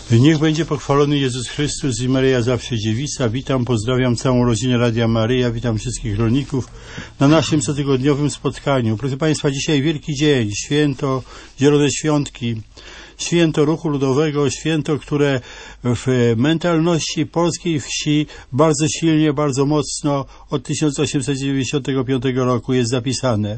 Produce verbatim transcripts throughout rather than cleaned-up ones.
Niech będzie pochwalony Jezus Chrystus i Maryja zawsze dziewica. Witam, pozdrawiam całą rodzinę Radia Maryja, witam wszystkich rolników na naszym cotygodniowym spotkaniu. Proszę Państwa, dzisiaj wielki dzień, święto Zielone Świątki, święto ruchu ludowego, święto, które w mentalności polskiej wsi bardzo silnie, bardzo mocno od tysiąc osiemset dziewięćdziesiątego piątego roku jest zapisane.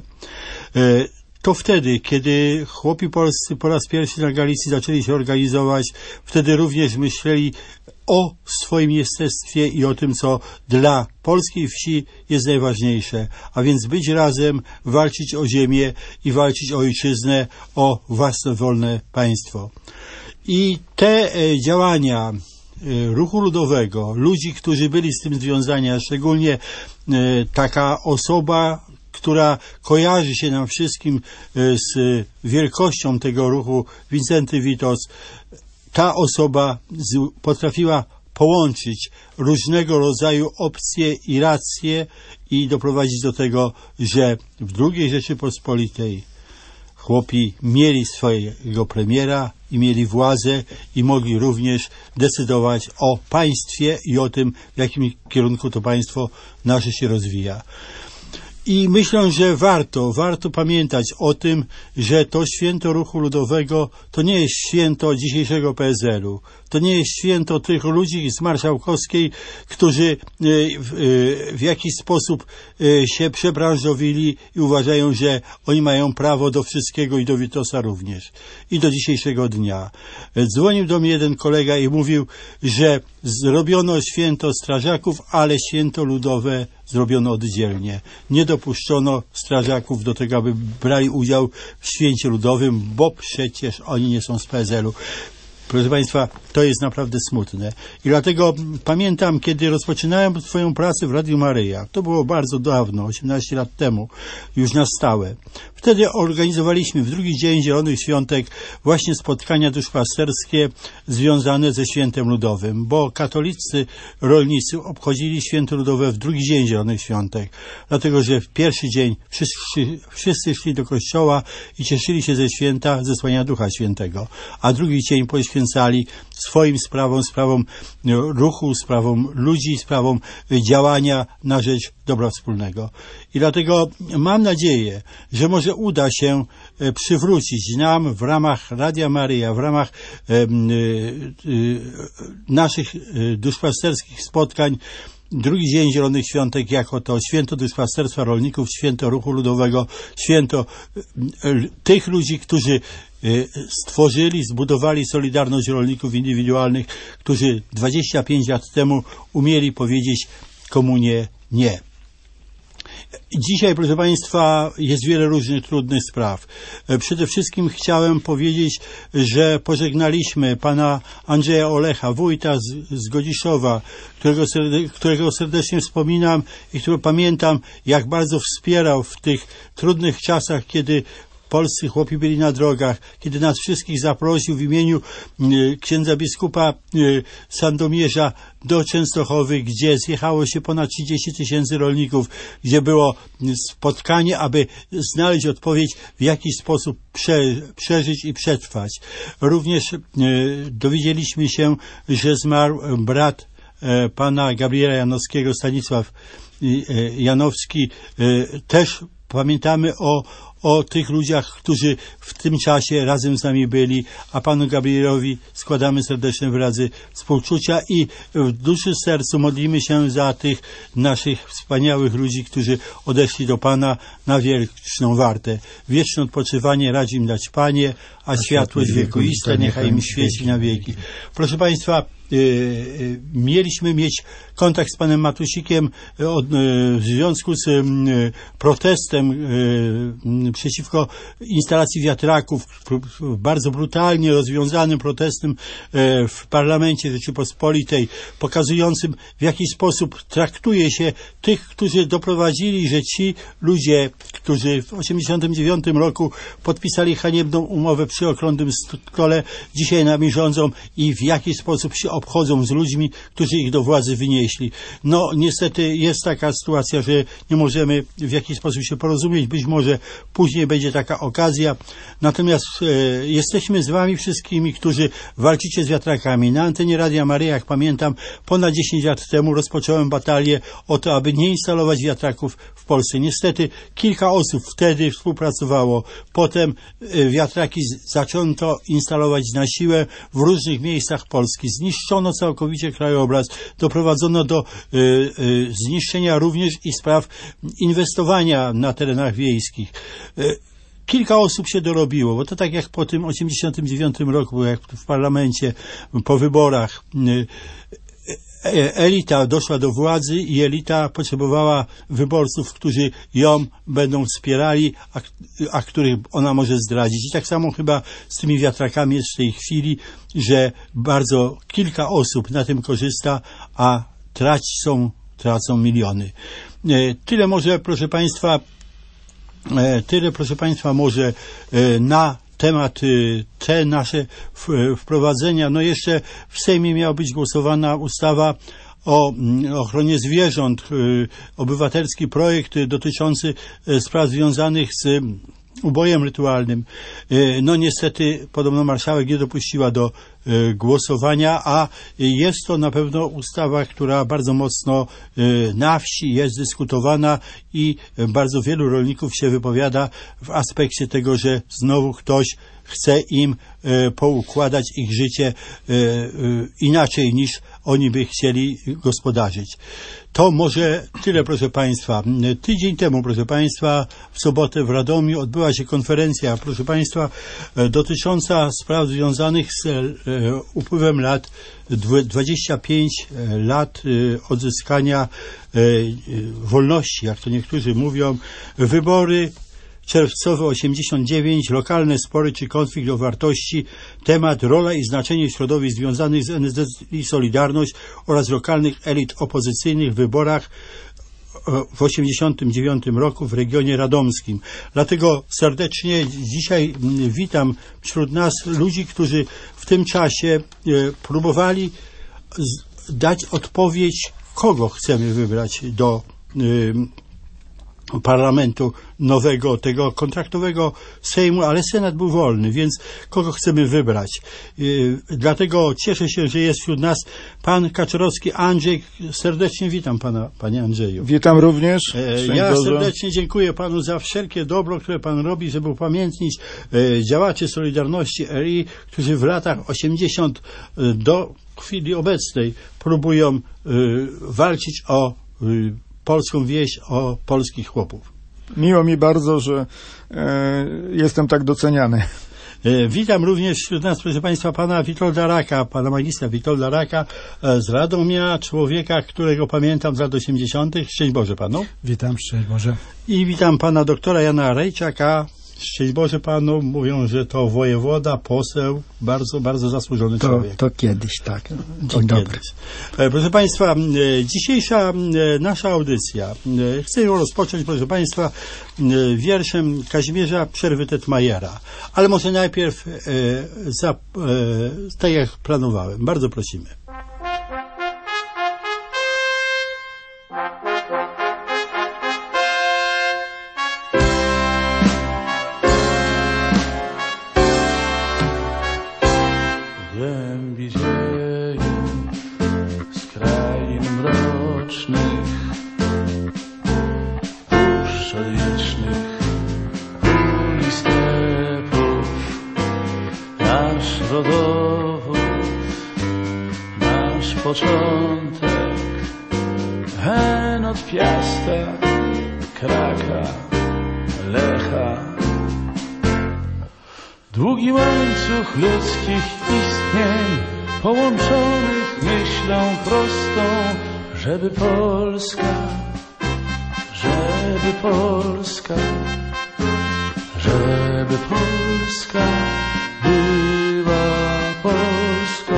To wtedy, kiedy chłopi polscy po raz pierwszy na Galicji zaczęli się organizować, wtedy również myśleli o swoim jestestwie i o tym, co dla polskiej wsi jest najważniejsze, a więc być razem, walczyć o ziemię i walczyć o ojczyznę, o własne wolne państwo. I te e, działania e, ruchu ludowego, ludzi, którzy byli z tym związani, a szczególnie e, taka osoba, która kojarzy się nam wszystkim z wielkością tego ruchu, Wincenty Witos, ta osoba potrafiła połączyć różnego rodzaju opcje i racje i doprowadzić do tego, że w drugiej Rzeczypospolitej chłopi mieli swojego premiera i mieli władzę i mogli również decydować o państwie i o tym, w jakim kierunku to państwo nasze się rozwija. I myślę, że warto, warto pamiętać o tym, że to święto ruchu ludowego to nie jest święto dzisiejszego P S L u. To nie jest święto tych ludzi z Marszałkowskiej, którzy w jakiś sposób się przebranżowili i uważają, że oni mają prawo do wszystkiego i do Witosa również. I do dzisiejszego dnia. Dzwonił do mnie jeden kolega i mówił, że zrobiono święto strażaków, ale święto ludowe zrobiono oddzielnie. Nie dopuszczono strażaków do tego, aby brali udział w święcie ludowym, bo przecież oni nie są z P S L u. Proszę Państwa, to jest naprawdę smutne. I dlatego pamiętam, kiedy rozpoczynałem swoją pracę w Radiu Maryja, to było bardzo dawno, osiemnaście lat temu, już na stałe. Wtedy organizowaliśmy w drugi dzień Zielonych Świątek właśnie spotkania duszpasterskie związane ze świętem ludowym, bo katolicy rolnicy obchodzili święto ludowe w drugi dzień Zielonych Świątek, dlatego że w pierwszy dzień wszyscy, wszyscy szli do kościoła i cieszyli się ze święta zesłania Ducha Świętego, a drugi dzień poświęcali swoim sprawom, sprawom ruchu, sprawom ludzi, sprawom działania na rzecz dobra wspólnego. I dlatego mam nadzieję, że może uda się przywrócić nam w ramach Radia Maryja, w ramach e, e, naszych duszpasterskich spotkań drugi dzień Zielonych Świątek jako to święto duszpasterstwa rolników, święto ruchu ludowego, święto tych ludzi, którzy stworzyli, zbudowali Solidarność Rolników Indywidualnych, którzy dwadzieścia pięć lat temu umieli powiedzieć komunie nie. Dzisiaj, proszę Państwa, jest wiele różnych trudnych spraw. Przede wszystkim chciałem powiedzieć, że pożegnaliśmy pana Andrzeja Olecha, wójta z, z Godziszowa, którego, serde, którego serdecznie wspominam i którego pamiętam, jak bardzo wspierał w tych trudnych czasach, kiedy polscy chłopi byli na drogach, kiedy nas wszystkich zaprosił w imieniu y, księdza biskupa y, Sandomierza do Częstochowy, gdzie zjechało się ponad trzydzieści tysięcy rolników, gdzie było spotkanie, aby znaleźć odpowiedź, w jaki sposób prze, przeżyć i przetrwać. Również y, dowiedzieliśmy się, że zmarł brat y, pana Gabriela Janowskiego, Stanisław y, y, Janowski. Y, też pamiętamy o o tych ludziach, którzy w tym czasie razem z nami byli, a panu Gabrielowi składamy serdeczne wyrazy współczucia i w duszy sercu modlimy się za tych naszych wspaniałych ludzi, którzy odeszli do Pana na wieczną wartę. Wieczne odpoczywanie radzi im dać Panie, a, a światłość wiekuista niechaj im świeci na wieki. Proszę Państwa, Yy, yy, mieliśmy mieć kontakt z panem Matusikiem yy, od, yy, w związku z yy, protestem yy, przeciwko instalacji wiatraków, pr- bardzo brutalnie rozwiązanym protestem yy, w parlamencie Rzeczypospolitej, pokazującym, w jaki sposób traktuje się tych, którzy doprowadzili, że ci ludzie, którzy w osiemdziesiątym dziewiątym roku podpisali haniebną umowę przy okrągłym stole, dzisiaj nami rządzą i w jaki sposób się obchodzą z ludźmi, którzy ich do władzy wynieśli. No niestety jest taka sytuacja, że nie możemy w jakiś sposób się porozumieć. Być może później będzie taka okazja. Natomiast e, jesteśmy z wami wszystkimi, którzy walczycie z wiatrakami. Na antenie Radia Maryja, jak pamiętam, ponad dziesięć lat temu rozpocząłem batalię o to, aby nie instalować wiatraków w Polsce. Niestety kilka osób wtedy współpracowało. Potem e, wiatraki z, zaczęto instalować na siłę w różnych miejscach Polski. Zniszczono całkowicie krajobraz. Doprowadzono do e, e, zniszczenia również i spraw inwestowania na terenach wiejskich. E, Kilka osób się dorobiło, bo to tak jak po tym osiemdziesiątym dziewiątym roku, jak w parlamencie, po wyborach, elita doszła do władzy i elita potrzebowała wyborców, którzy ją będą wspierali, a, a których ona może zdradzić. I tak samo chyba z tymi wiatrakami jest w tej chwili, że bardzo kilka osób na tym korzysta, a tracą, tracą miliony. Tyle może, proszę Państwa, Tyle, proszę Państwa, może na temat te nasze wprowadzenia. No jeszcze w Sejmie miała być głosowana ustawa o ochronie zwierząt, obywatelski projekt dotyczący spraw związanych z ubojem rytualnym. No niestety podobno marszałek nie dopuściła do głosowania, a jest to na pewno ustawa, która bardzo mocno na wsi jest dyskutowana i bardzo wielu rolników się wypowiada w aspekcie tego, że znowu ktoś chce im poukładać ich życie inaczej niż oni by chcieli gospodarzyć. To może tyle, proszę Państwa. Tydzień temu, proszę Państwa, w sobotę w Radomiu odbyła się konferencja, proszę Państwa, dotycząca spraw związanych z upływem lat, dwadzieścia pięć lat odzyskania wolności, jak to niektórzy mówią, wybory czerwcowe osiemdziesiąt dziewięć, lokalne spory czy konflikt o wartości, temat, rola i znaczenie środowisk związanych z N S D i Solidarność oraz lokalnych elit opozycyjnych w wyborach w osiemdziesiątym dziewiątym roku w regionie radomskim. Dlatego serdecznie dzisiaj witam wśród nas ludzi, którzy w tym czasie próbowali dać odpowiedź, kogo chcemy wybrać do parlamentu nowego, tego kontraktowego Sejmu, ale Senat był wolny, więc kogo chcemy wybrać. Yy, dlatego cieszę się, że jest wśród nas pan Kaczorowski Andrzej. Serdecznie witam pana, panie Andrzeju. Witam również. Yy, ja Boże. serdecznie dziękuję panu za wszelkie dobro, które pan robi, żeby upamiętnić yy, działaczy Solidarności R I, którzy w latach osiemdziesiątych do chwili obecnej próbują yy, walczyć o yy, polską wieś, o polskich chłopów. Miło mi bardzo, że e, jestem tak doceniany. E, witam również wśród nas, proszę Państwa, pana Witolda Raka, pana magistra Witolda Raka e, z Radomia, człowieka, którego pamiętam z lat osiemdziesiątych. Szczęść Boże panu. Witam, szczęść Boże. I witam pana doktora Jana Rejczaka. Szczęść Boże panu. Mówią, że to wojewoda, poseł, bardzo, bardzo zasłużony to, człowiek. To kiedyś, tak. Dzień dobry. Proszę Państwa, dzisiejsza nasza audycja. Chcę ją rozpocząć, proszę Państwa, wierszem Kazimierza Przerwy-Tetmajera. Ale może najpierw, za, tak jak planowałem. Bardzo prosimy. Początek hen od Piasta, Kraka, Lecha. Długi łańcuch ludzkich istnień połączonych myślą prostą, żeby Polska, żeby Polska, żeby Polska była Polską.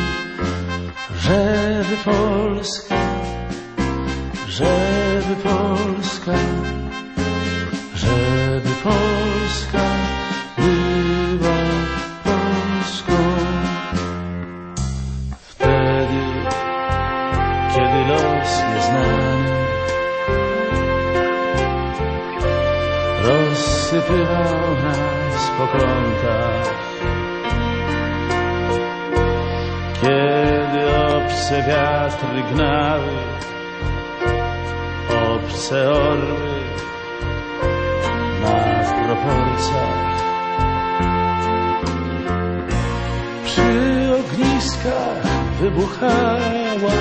Żeby Polska, żeby Polska, żeby Polska była Polską. Wtedy kiedy los nieznany rozsypywał nas po kątach, kiedy obce wiatry gnały obce orły na proporcjach. Przy ogniskach wybuchała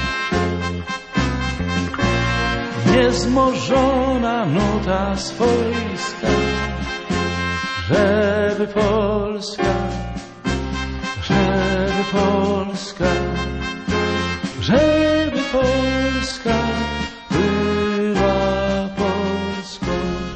niezmożona nuta swojska, żeby Polska, żeby Polska, żeby Polska była Polską,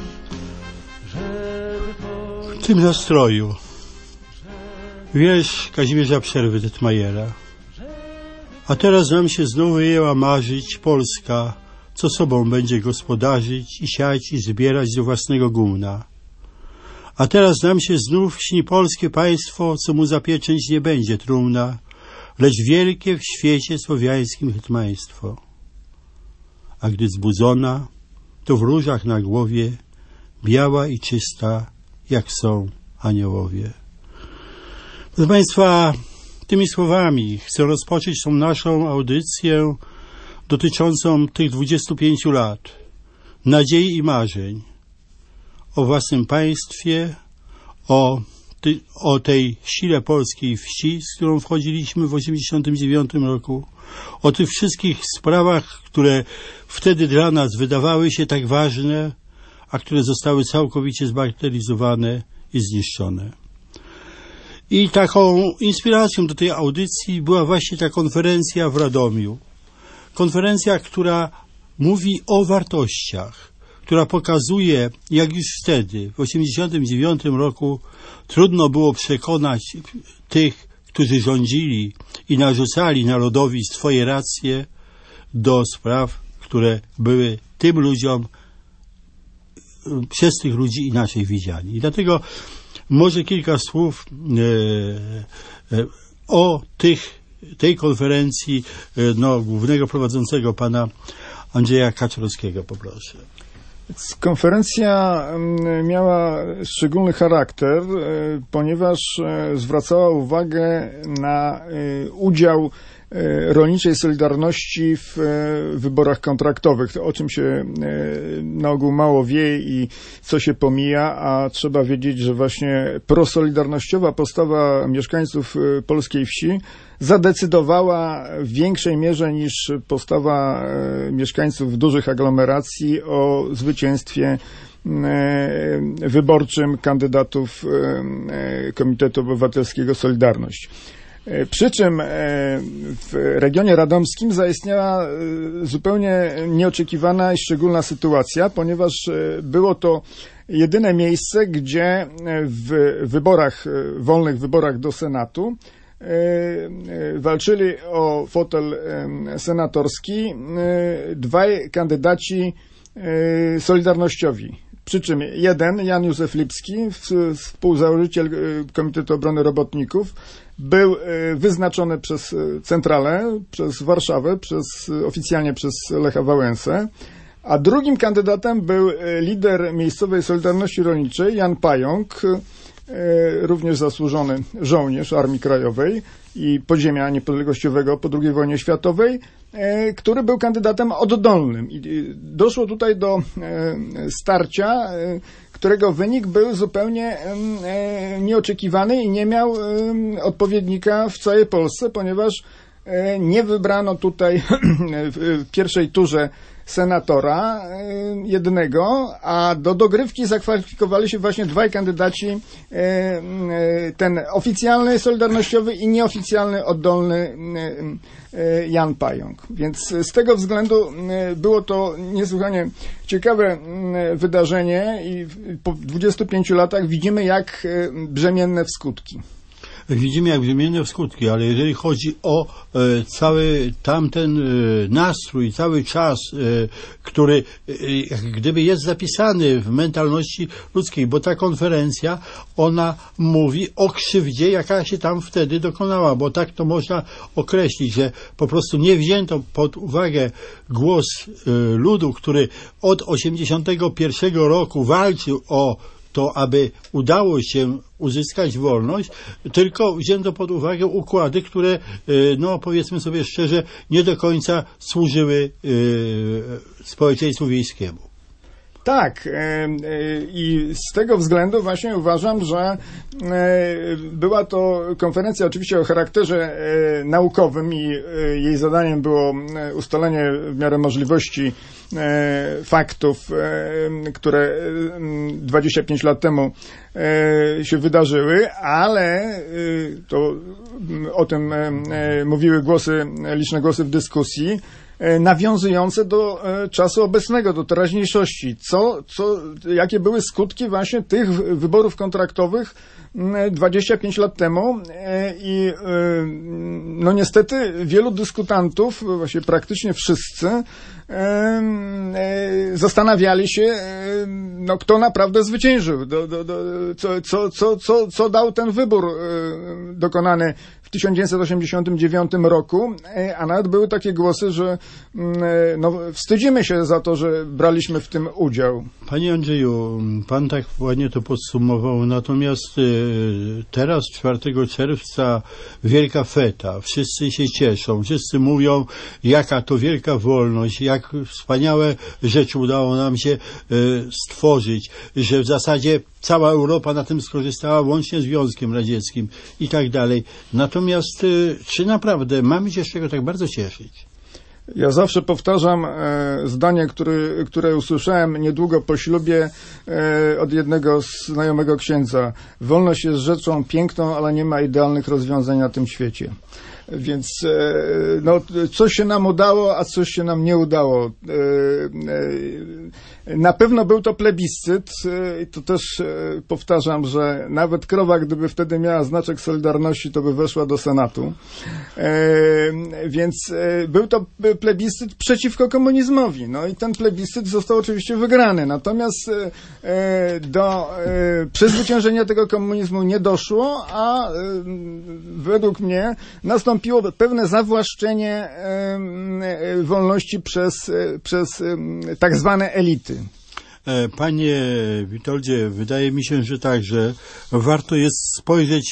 żeby Polska. W tym nastroju wiersz Kazimierza Przerwy Detmajera. A teraz nam się znowu wyjęła marzyć Polska, co sobą będzie gospodarzyć i siać i zbierać do własnego gówna. A teraz nam się znów śni polskie państwo, co mu zapieczęć nie będzie trumna, lecz wielkie w świecie słowiańskim hetmaństwo. A gdy zbudzona, to w różach na głowie, biała i czysta, jak są aniołowie. Proszę Państwa, tymi słowami chcę rozpocząć tą naszą audycję dotyczącą tych dwudziestu pięciu lat nadziei i marzeń o własnym państwie, o, ty, o tej sile polskiej wsi, z którą wchodziliśmy w osiemdziesiątym dziewiątym roku, o tych wszystkich sprawach, które wtedy dla nas wydawały się tak ważne, a które zostały całkowicie zbagatelizowane i zniszczone. I taką inspiracją do tej audycji była właśnie ta konferencja w Radomiu. Konferencja, która mówi o wartościach, która pokazuje, jak już wtedy, w osiemdziesiątym dziewiątym roku, trudno było przekonać tych, którzy rządzili i narzucali narodowi swoje racje do spraw, które były tym ludziom, przez tych ludzi inaczej widziani. I dlatego może kilka słów e, e, o tych, tej konferencji no, głównego prowadzącego pana Andrzeja Kaczorowskiego, poproszę. Konferencja miała szczególny charakter, ponieważ zwracała uwagę na udział rolniczej Solidarności w wyborach kontraktowych, o czym się na ogół mało wie i co się pomija, a trzeba wiedzieć, że właśnie prosolidarnościowa postawa mieszkańców polskiej wsi zadecydowała w większej mierze niż postawa mieszkańców dużych aglomeracji o zwycięstwie wyborczym kandydatów Komitetu Obywatelskiego Solidarność. Przy czym w regionie radomskim zaistniała zupełnie nieoczekiwana i szczególna sytuacja, ponieważ było to jedyne miejsce, gdzie w wyborach, wolnych wyborach do Senatu walczyli o fotel senatorski dwaj kandydaci solidarnościowi. Przy czym jeden, Jan Józef Lipski, współzałożyciel Komitetu Obrony Robotników, był wyznaczony przez centralę, przez Warszawę, przez, oficjalnie przez Lecha Wałęsę, a drugim kandydatem był lider miejscowej Solidarności Rolniczej, Jan Pająk, również zasłużony żołnierz Armii Krajowej i podziemia niepodległościowego po drugiej wojnie światowej, który był kandydatem oddolnym. I doszło tutaj do starcia, którego wynik był zupełnie nieoczekiwany i nie miał odpowiednika w całej Polsce, ponieważ nie wybrano tutaj w pierwszej turze senatora jednego, a do dogrywki zakwalifikowali się właśnie dwaj kandydaci, ten oficjalny solidarnościowy i nieoficjalny oddolny Jan Pająk. Więc z tego względu było to niesłychanie ciekawe wydarzenie i po dwudziestu pięciu latach widzimy, jak brzemienne w skutki. widzimy, jak wymienne skutki, ale jeżeli chodzi o e, cały tamten e, nastrój, cały czas, e, który e, jak gdyby jest zapisany w mentalności ludzkiej, bo ta konferencja, ona mówi o krzywdzie, jaka się tam wtedy dokonała, bo tak to można określić, że po prostu nie wzięto pod uwagę głos e, ludu, który od osiemdziesiątego pierwszego roku walczył o to, aby udało się uzyskać wolność, tylko wzięto pod uwagę układy, które, no powiedzmy sobie szczerze, nie do końca służyły społeczeństwu wiejskiemu. Tak, i z tego względu właśnie uważam, że była to konferencja oczywiście o charakterze naukowym i jej zadaniem było ustalenie w miarę możliwości faktów, które dwadzieścia pięć lat temu się wydarzyły, ale to o tym mówiły głosy, liczne głosy w dyskusji, nawiązujące do czasu obecnego, do teraźniejszości. Co, co, jakie były skutki właśnie tych wyborów kontraktowych dwadzieścia pięć lat temu i no niestety wielu dyskutantów, właśnie praktycznie wszyscy, zastanawiali się, no, kto naprawdę zwyciężył, do, do, do, co, co, co, co, co dał ten wybór dokonany w tysiąc dziewięćset osiemdziesiątym dziewiątym roku, a nawet były takie głosy, że no, wstydzimy się za to, że braliśmy w tym udział. Panie Andrzeju, pan tak ładnie to podsumował, natomiast teraz czwartego czerwca wielka feta, wszyscy się cieszą, wszyscy mówią, jaka to wielka wolność, jak wspaniałe rzeczy udało nam się stworzyć, że w zasadzie cała Europa na tym skorzystała, łącznie z Związkiem Radzieckim i tak dalej. Natomiast czy naprawdę mamy się z czego tak bardzo cieszyć? Ja zawsze powtarzam e, zdanie, który, które usłyszałem niedługo po ślubie e, od jednego znajomego księdza. Wolność jest rzeczą piękną, ale nie ma idealnych rozwiązań na tym świecie. Więc e, no, coś się nam udało, a coś się nam nie udało. E, e, na pewno był to plebiscyt i to też e, powtarzam, że nawet krowa, gdyby wtedy miała znaczek Solidarności, to by weszła do Senatu. E, więc e, był to plebiscyt przeciwko komunizmowi. No i ten plebiscyt został oczywiście wygrany. Natomiast e, do e, przezwyciężenia tego komunizmu nie doszło, a e, według mnie nastąpiło pewne zawłaszczenie e, e, wolności przez, e, przez e, tak zwane elity. Panie Witoldzie, wydaje mi się, że tak, że warto jest spojrzeć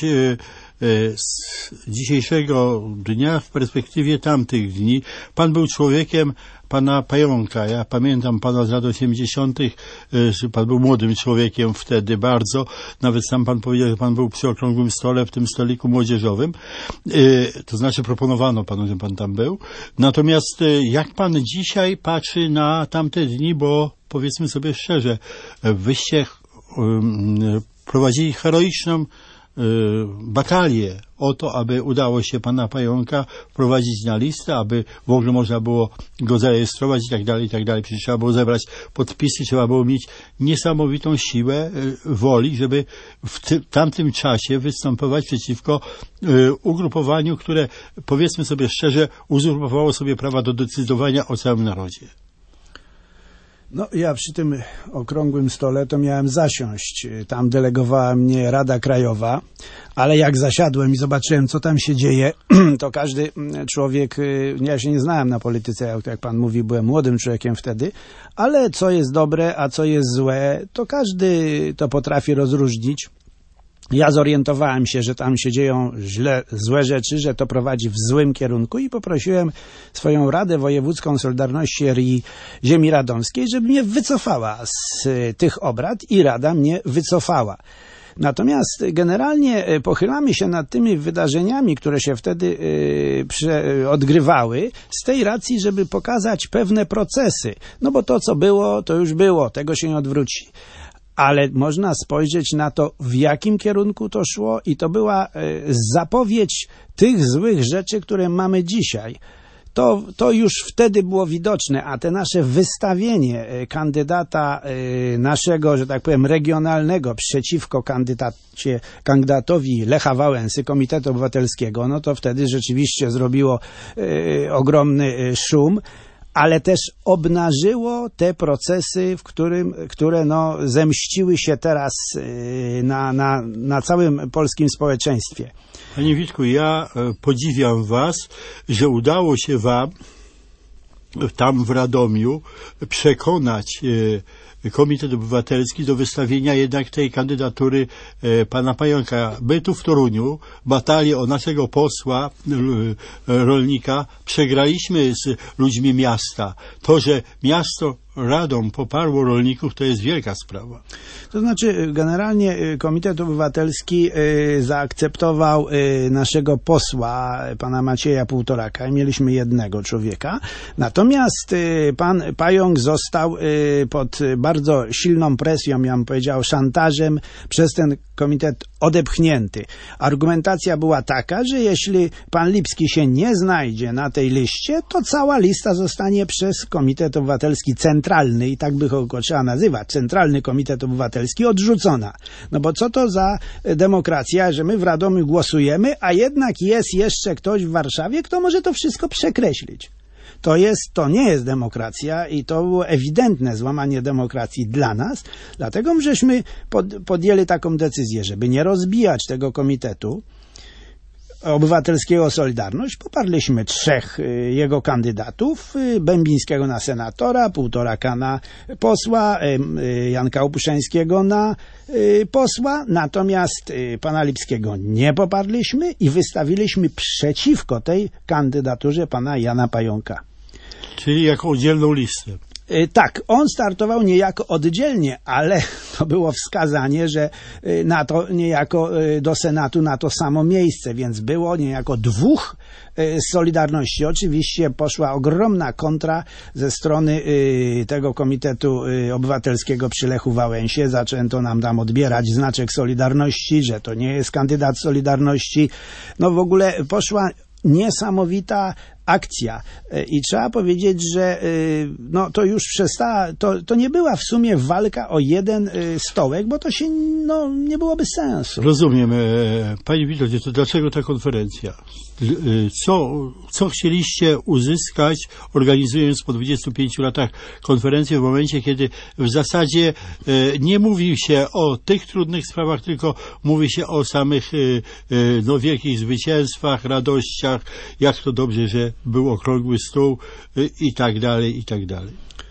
z dzisiejszego dnia w perspektywie tamtych dni. Pan był człowiekiem pana Pająka. Ja pamiętam pana z lat osiemdziesiątych. Pan był młodym człowiekiem wtedy bardzo. Nawet sam pan powiedział, że pan był przy okrągłym stole w tym stoliku młodzieżowym. To znaczy proponowano panu, że pan tam był. Natomiast jak pan dzisiaj patrzy na tamte dni, bo powiedzmy sobie szczerze, wyście prowadzili heroiczną batalię o to, aby udało się pana Pająka wprowadzić na listę, aby w ogóle można było go zarejestrować i tak dalej, i tak dalej. Przecież trzeba było zebrać podpisy, trzeba było mieć niesamowitą siłę woli, żeby w ty, tamtym czasie występować przeciwko y, ugrupowaniu, które, powiedzmy sobie szczerze, uzurpowało sobie prawa do decydowania o całym narodzie. No, ja przy tym okrągłym stole to miałem zasiąść. Tam delegowała mnie Rada Krajowa, ale jak zasiadłem i zobaczyłem, co tam się dzieje, to każdy człowiek, ja się nie znałem na polityce, jak, jak pan mówi, byłem młodym człowiekiem wtedy, ale co jest dobre, a co jest złe, to każdy to potrafi rozróżnić. Ja zorientowałem się, że tam się dzieją źle, złe rzeczy, że to prowadzi w złym kierunku i poprosiłem swoją Radę Wojewódzką Solidarności R I Ziemi Radomskiej, żeby mnie wycofała z tych obrad i Rada mnie wycofała. Natomiast generalnie pochylamy się nad tymi wydarzeniami, które się wtedy yy, odgrywały, z tej racji, żeby pokazać pewne procesy. No bo to, co było, to już było, tego się nie odwróci. Ale można spojrzeć na to, w jakim kierunku to szło i to była zapowiedź tych złych rzeczy, które mamy dzisiaj. to, to już wtedy było widoczne, a te nasze wystawienie kandydata naszego, że tak powiem, regionalnego przeciwko kandydacie, kandydatowi Lecha Wałęsy, Komitetu Obywatelskiego, no to wtedy rzeczywiście zrobiło y, ogromny szum, ale też obnażyło te procesy, w którym, które no, zemściły się teraz y, na, na, na całym polskim społeczeństwie. Panie Witku, ja podziwiam was, że udało się wam tam w Radomiu przekonać Komitet Obywatelski do wystawienia jednak tej kandydatury pana Pająka. My tu w Toruniu batalię o naszego posła, rolnika, przegraliśmy z ludźmi miasta. To, że miasto Radom poparło rolników, to jest wielka sprawa. To znaczy, generalnie Komitet Obywatelski y, zaakceptował y, naszego posła, pana Macieja Półtoraka. Mieliśmy jednego człowieka. Natomiast y, pan Pająk został y, pod bardzo silną presją, ja bym powiedział, szantażem przez ten komitet odepchnięty. Argumentacja była taka, że jeśli pan Lipski się nie znajdzie na tej liście, to cała lista zostanie przez Komitet Obywatelski Centralny, i tak by go trzeba nazywać, Centralny Komitet Obywatelski, odrzucona. No bo co to za demokracja, że my w Radomiu głosujemy, a jednak jest jeszcze ktoś w Warszawie, kto może to wszystko przekreślić. To jest, to nie jest demokracja i to było ewidentne złamanie demokracji dla nas, dlatego żeśmy pod, podjęli taką decyzję, żeby nie rozbijać tego komitetu obywatelskiego Solidarność. Poparliśmy trzech y, jego kandydatów, y, Bębińskiego na senatora, Półtoraka na posła, y, y, Janka Opuszeńskiego na y, posła, natomiast y, pana Lipskiego nie poparliśmy i wystawiliśmy przeciwko tej kandydaturze pana Jana Pająka. Czyli jako oddzielną listę. Tak, on startował niejako oddzielnie, ale to było wskazanie, że na to niejako do Senatu na to samo miejsce, więc było niejako dwóch z Solidarności. Oczywiście poszła ogromna kontra ze strony tego Komitetu Obywatelskiego przy Lechu Wałęsie. Zaczęto nam tam odbierać znaczek Solidarności, że to nie jest kandydat Solidarności. No w ogóle poszła niesamowita akcja i trzeba powiedzieć, że no, to już przestała, to, to nie była w sumie walka o jeden stołek, bo to się no, nie byłoby sensu. Rozumiem. Panie Witoldzie, to dlaczego ta konferencja? Co, co chcieliście uzyskać, organizując po dwudziestu pięciu latach konferencję w momencie, kiedy w zasadzie nie mówi się o tych trudnych sprawach, tylko mówi się o samych no, wielkich zwycięstwach, radościach, jak to dobrze, że był okrągły stół i tak dalej, i tak dalej.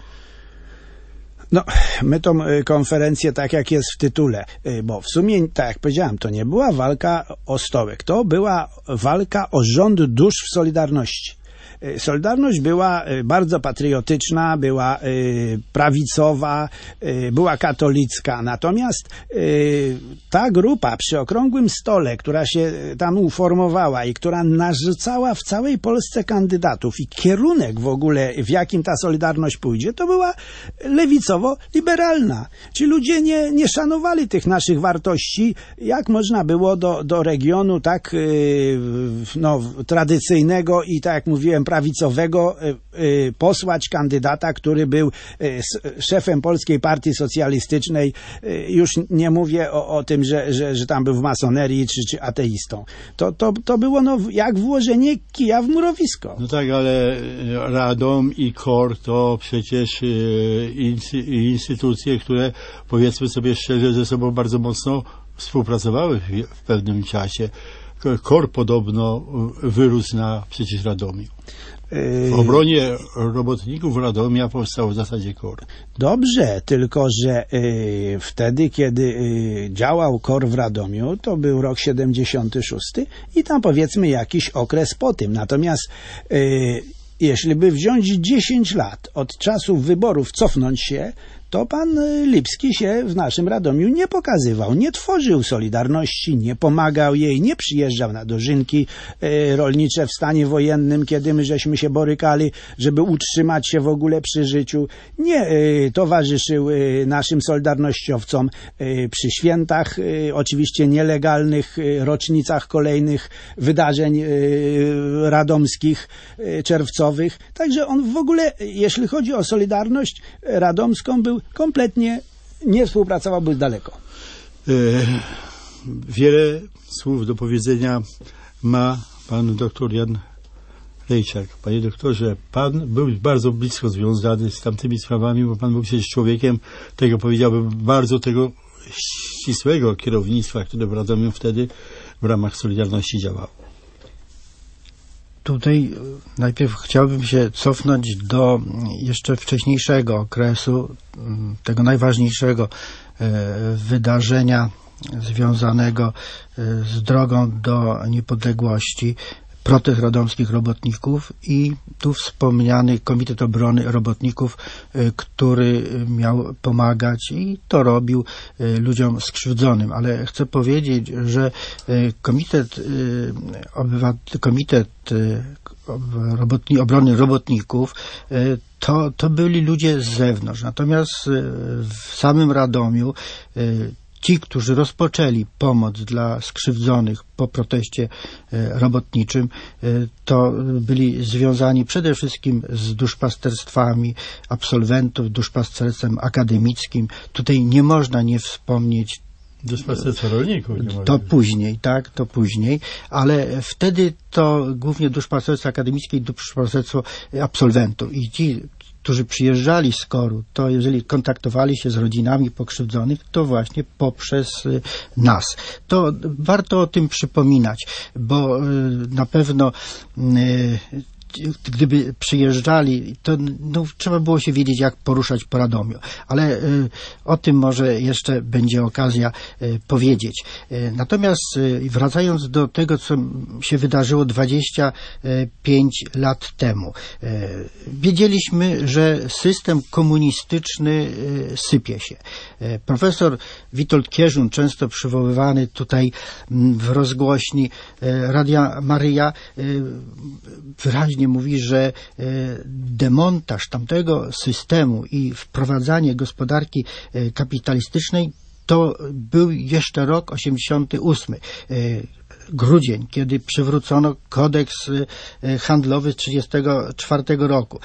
No, my tą konferencję, tak jak jest w tytule, bo w sumie, tak jak powiedziałem, to nie była walka o stołek, to była walka o rząd dusz w Solidarności. Solidarność była bardzo patriotyczna, była prawicowa, była katolicka, natomiast ta grupa przy okrągłym stole, która się tam uformowała i która narzucała w całej Polsce kandydatów i kierunek w ogóle, w jakim ta Solidarność pójdzie, to była lewicowo-liberalna. Ci ludzie nie, nie szanowali tych naszych wartości, jak można było do, do regionu tak no, tradycyjnego i tak jak mówiłem, prawicowego y, y, posłać kandydata, który był y, szefem Polskiej Partii Socjalistycznej. Y, już nie mówię o, o tym, że, że, że tam był w masonerii czy, czy ateistą. To, to, to było no, jak włożenie kija w murowisko. No tak, ale Radom i K O R to przecież y, instytucje, które powiedzmy sobie szczerze ze sobą bardzo mocno współpracowały w, w pewnym czasie. K O R podobno wyrósł na przecież Radomiu. W obronie robotników Radomia powstał w zasadzie K O R. Dobrze, tylko że y, wtedy, kiedy y, działał K O R w Radomiu, to był rok siedemdziesiąty szósty i tam powiedzmy jakiś okres po tym. Natomiast y, jeśli by wziąć dziesięć lat od czasu wyborów, cofnąć się, to pan Lipski się w naszym Radomiu nie pokazywał, nie tworzył Solidarności, nie pomagał jej, nie przyjeżdżał na dożynki e, rolnicze w stanie wojennym, kiedy my żeśmy się borykali, żeby utrzymać się w ogóle przy życiu. Nie e, towarzyszył e, naszym solidarnościowcom e, przy świętach, e, oczywiście nielegalnych e, rocznicach kolejnych wydarzeń e, radomskich, e, czerwcowych. Także on w ogóle, jeśli chodzi o Solidarność radomską, był kompletnie, nie współpracował, był daleko. E, wiele słów do powiedzenia ma pan doktor Jan Rejczak. Panie doktorze, pan był bardzo blisko związany z tamtymi sprawami, bo pan był przecież człowiekiem tego, powiedziałbym, bardzo tego ścisłego kierownictwa, które w Radomiu wtedy w ramach Solidarności działało. Tutaj najpierw chciałbym się cofnąć do jeszcze wcześniejszego okresu, tego najważniejszego wydarzenia związanego z drogą do niepodległości, protest radomskich robotników i tu wspomniany Komitet Obrony Robotników, który miał pomagać i to robił ludziom skrzywdzonym. Ale chcę powiedzieć, że Komitet, Obywatel, Komitet Robotni, Obrony Robotników to, to byli ludzie z zewnątrz. Natomiast w samym Radomiu ci, którzy rozpoczęli pomoc dla skrzywdzonych po proteście robotniczym, to byli związani przede wszystkim z duszpasterstwami absolwentów, duszpasterstwem akademickim. Tutaj nie można nie wspomnieć duszpasterstwo rolników. Nie to później, tak, to później, ale wtedy to głównie duszpasterstwo akademickie i duszpasterstwo absolwentów. I ci, którzy przyjeżdżali z Koru, to jeżeli kontaktowali się z rodzinami pokrzywdzonych, to właśnie poprzez nas. To warto o tym przypominać, bo na pewno gdyby przyjeżdżali, to no, trzeba było się wiedzieć, jak poruszać po Radomiu. Ale y, o tym może jeszcze będzie okazja y, powiedzieć. Y, natomiast y, wracając do tego, co się wydarzyło dwadzieścia pięć lat temu. Y, wiedzieliśmy, że system komunistyczny y, sypie się. Y, profesor Witold Kierzun, często przywoływany tutaj y, w rozgłośni y, Radia Maryja, y, wyraźnie mówi, że demontaż tamtego systemu i wprowadzanie gospodarki kapitalistycznej to był jeszcze rok osiemdziesiąty ósmy. Grudzień, kiedy przywrócono kodeks handlowy z trzydziestego czwartego roku,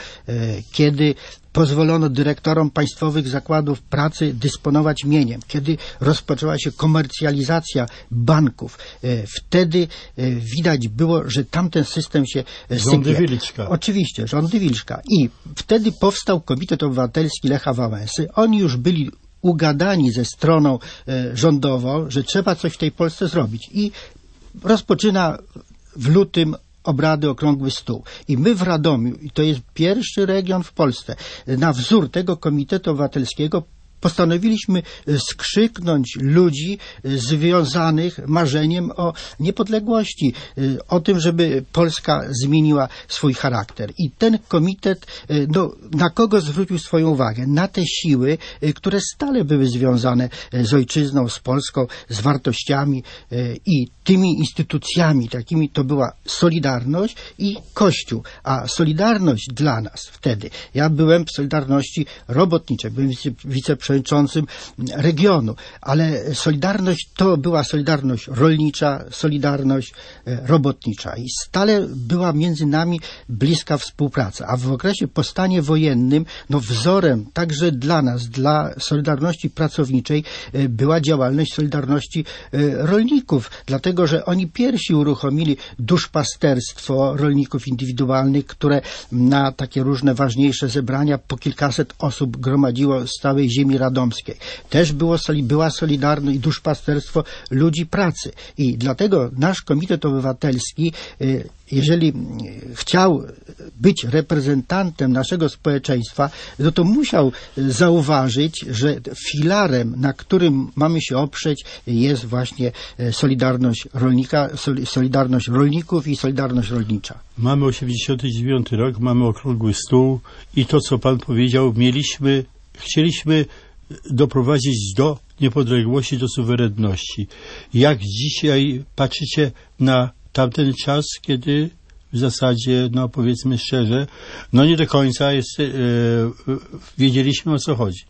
kiedy pozwolono dyrektorom państwowych zakładów pracy dysponować mieniem, kiedy rozpoczęła się komercjalizacja banków. Wtedy widać było, że tamten system się Rządy sypie. Wilczka. Oczywiście, rządy Wilczka. I wtedy powstał Komitet Obywatelski Lecha Wałęsy. Oni już byli ugadani ze stroną rządową, że trzeba coś w tej Polsce zrobić. I rozpoczyna w lutym obrady Okrągły Stół. I my w Radomiu, i to jest pierwszy region w Polsce, na wzór tego Komitetu Obywatelskiego postanowiliśmy skrzyknąć ludzi związanych marzeniem o niepodległości, o tym, żeby Polska zmieniła swój charakter. I ten komitet, no, na kogo zwrócił swoją uwagę? Na te siły, które stale były związane z ojczyzną, z Polską, z wartościami i tymi instytucjami, takimi to była Solidarność i Kościół. A Solidarność dla nas wtedy, ja byłem w Solidarności Robotniczej, byłem wiceprzewodniczącym regionu, ale Solidarność to była Solidarność rolnicza, Solidarność robotnicza i stale była między nami bliska współpraca, a w okresie po stanie wojennym, no wzorem także dla nas, dla Solidarności pracowniczej była działalność Solidarności rolników, dlatego, że oni pierwsi uruchomili duszpasterstwo rolników indywidualnych, które na takie różne ważniejsze zebrania po kilkaset osób gromadziło z całej ziemi radomskiej. Też było, była Solidarność i duszpasterstwo ludzi pracy. I dlatego nasz Komitet Obywatelski, jeżeli chciał być reprezentantem naszego społeczeństwa, no to musiał zauważyć, że filarem, na którym mamy się oprzeć, jest właśnie Solidarność rolnika, Solidarność rolników i Solidarność rolnicza. Mamy osiemdziesiąty dziewiąty rok, mamy Okrągły Stół i to, co pan powiedział, mieliśmy chcieliśmy doprowadzić do niepodległości, do suwerenności. Jak dzisiaj patrzycie na tamten czas, kiedy w zasadzie, no powiedzmy szczerze, no nie do końca jest, e, wiedzieliśmy, o co chodzi.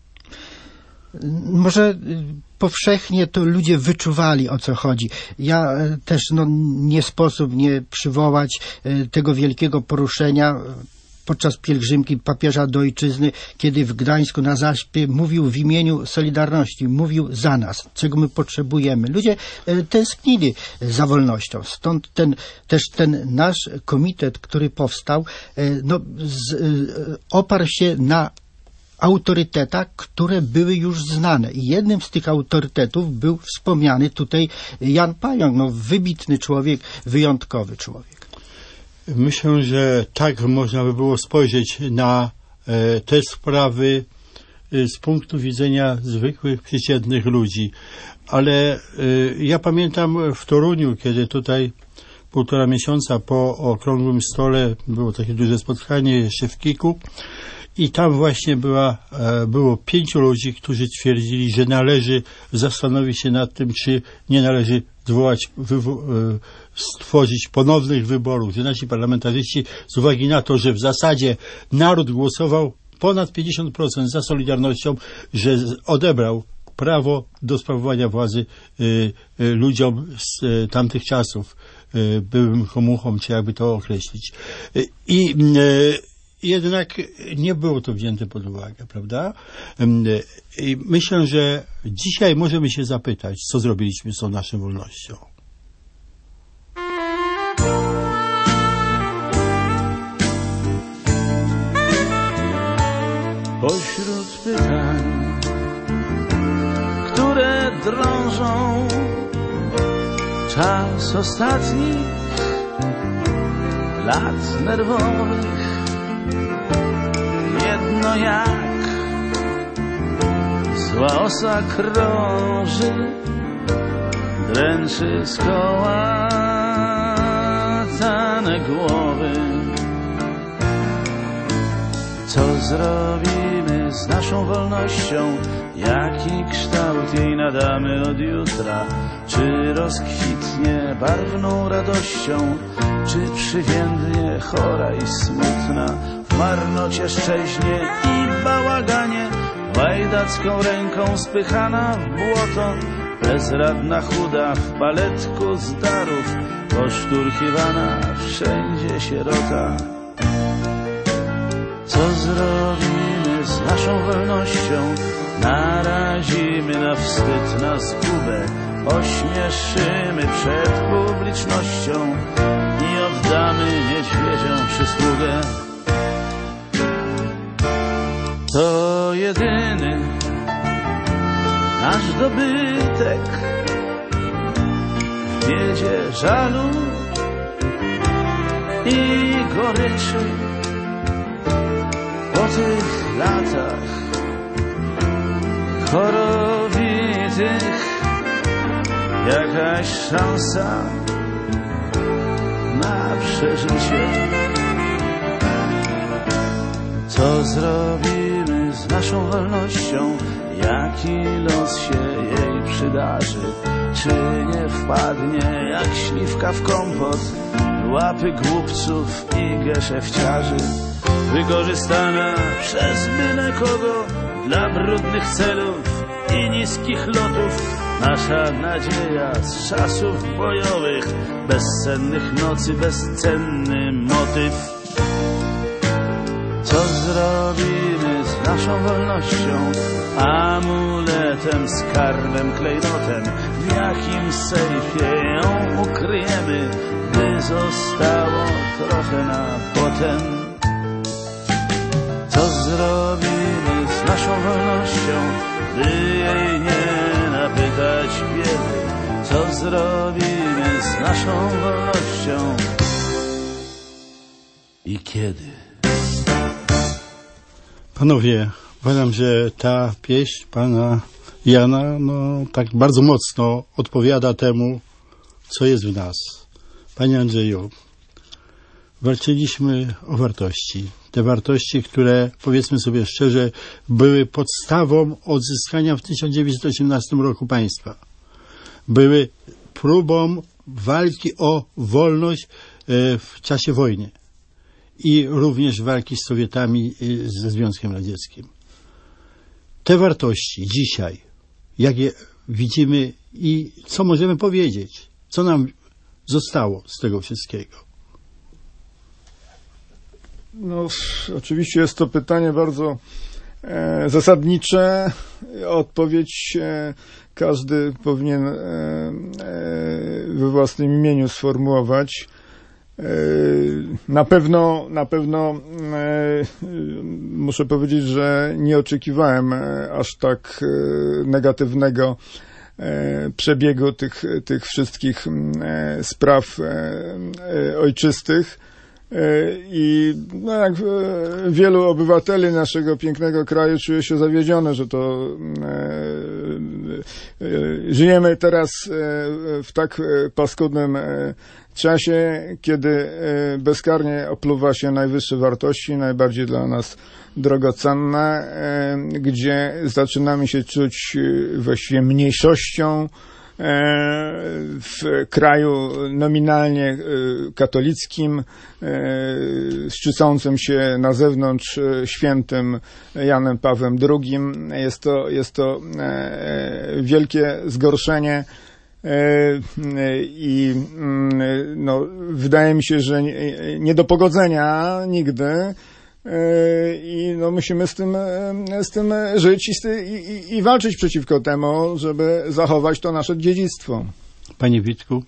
Może powszechnie to ludzie wyczuwali, o co chodzi. Ja też no, nie sposób nie przywołać tego wielkiego poruszenia podczas pielgrzymki papieża do ojczyzny, kiedy w Gdańsku na Zaśpie mówił w imieniu Solidarności, mówił za nas, czego my potrzebujemy. Ludzie tęsknili za wolnością. Stąd ten, też ten nasz komitet, który powstał, no, z, oparł się na autorytetach, które były już znane. I jednym z tych autorytetów był wspomniany tutaj Jan Pająk, no, wybitny człowiek, wyjątkowy człowiek. Myślę, że tak można by było spojrzeć na e, te sprawy e, z punktu widzenia zwykłych, przeciętnych ludzi. Ale e, ja pamiętam w Toruniu, kiedy tutaj półtora miesiąca po okrągłym stole było takie duże spotkanie jeszcze w Kiku i tam właśnie była, e, było pięciu ludzi, którzy twierdzili, że należy zastanowić się nad tym, czy nie należy zwołać, wywo- e, stworzyć ponownych wyborów, że nasi parlamentarzyści z uwagi na to, że w zasadzie naród głosował ponad pięćdziesiąt procent za Solidarnością, że odebrał prawo do sprawowania władzy y, y, ludziom z y, tamtych czasów, y, byłym komuchom, czy jakby to określić. Y, I y, jednak nie było to wzięte pod uwagę, prawda? Y, I myślę, że dzisiaj możemy się zapytać, co zrobiliśmy z tą naszą wolnością. Pośród pytań, które drążą czas ostatnich lat nerwowych, jedno jak zła osa krąży, dręczy skołatane głowy. Co zrobimy z naszą wolnością? Jaki kształt jej nadamy od jutra? Czy rozkwitnie barwną radością? Czy przywiędnie chora i smutna? W marnocie szczeźnie i bałaganie, łajdacką ręką spychana w błoto, bezradna chuda w paletku z darów, poszturchiwana wszędzie sierota. Co zrobimy z naszą wolnością? Narazimy na wstyd, na zgubę, ośmieszymy przed publicznością i oddamy niedźwiedziom przysługę. To jedyny nasz dobytek w biedzie żalu i goryczy. Po tych latach chorowitych jakaś szansa na przeżycie. Co zrobimy z naszą wolnością? Jaki los się jej przydarzy? Czy nie wpadnie jak śliwka w kompot w łapy głupców i geszefciarzy? Wykorzystana przez byle kogo dla brudnych celów i niskich lotów, nasza nadzieja z czasów bojowych, bezsennych nocy, bezcenny motyw. Co zrobimy z naszą wolnością? Amuletem, skarbem, klejnotem, w jakim sejfie ją ukryjemy, by zostało trochę na potem? Co zrobimy z naszą wolnością, by jej nie napytać biedy? Co zrobimy z naszą wolnością i kiedy? Panowie, uważam, że ta pieśń pana Jana, no, tak bardzo mocno odpowiada temu, co jest w nas. Panie Andrzeju, walczyliśmy o wartości. te wartości, które, powiedzmy sobie szczerze, były podstawą odzyskania w tysiąc dziewięćset osiemnastym roku państwa. Były próbą walki o wolność w czasie wojny i również walki z Sowietami, ze Związkiem Radzieckim. Te wartości dzisiaj, jak je widzimy i co możemy powiedzieć, co nam zostało z tego wszystkiego? No, oczywiście jest to pytanie bardzo e, zasadnicze. Odpowiedź e, każdy powinien e, e, we własnym imieniu sformułować. E, na pewno, na pewno e, muszę powiedzieć, że nie oczekiwałem e, aż tak e, negatywnego e, przebiegu tych, tych wszystkich e, spraw e, e, ojczystych. I no, jak wielu obywateli naszego pięknego kraju czuje się zawiedzione, że to e, e, żyjemy teraz e, w tak paskudnym e, czasie, kiedy e, bezkarnie opluwa się najwyższe wartości, najbardziej dla nas drogocenne, e, gdzie zaczynamy się czuć właściwie mniejszością w kraju nominalnie katolickim, szczycącym się na zewnątrz świętym Janem Pawłem drugim. Jest to, jest to wielkie zgorszenie i no, wydaje mi się, że nie, nie do pogodzenia nigdy. I no, musimy z tym, z tym żyć i, i, i walczyć przeciwko temu, żeby zachować to nasze dziedzictwo. Panie Witku?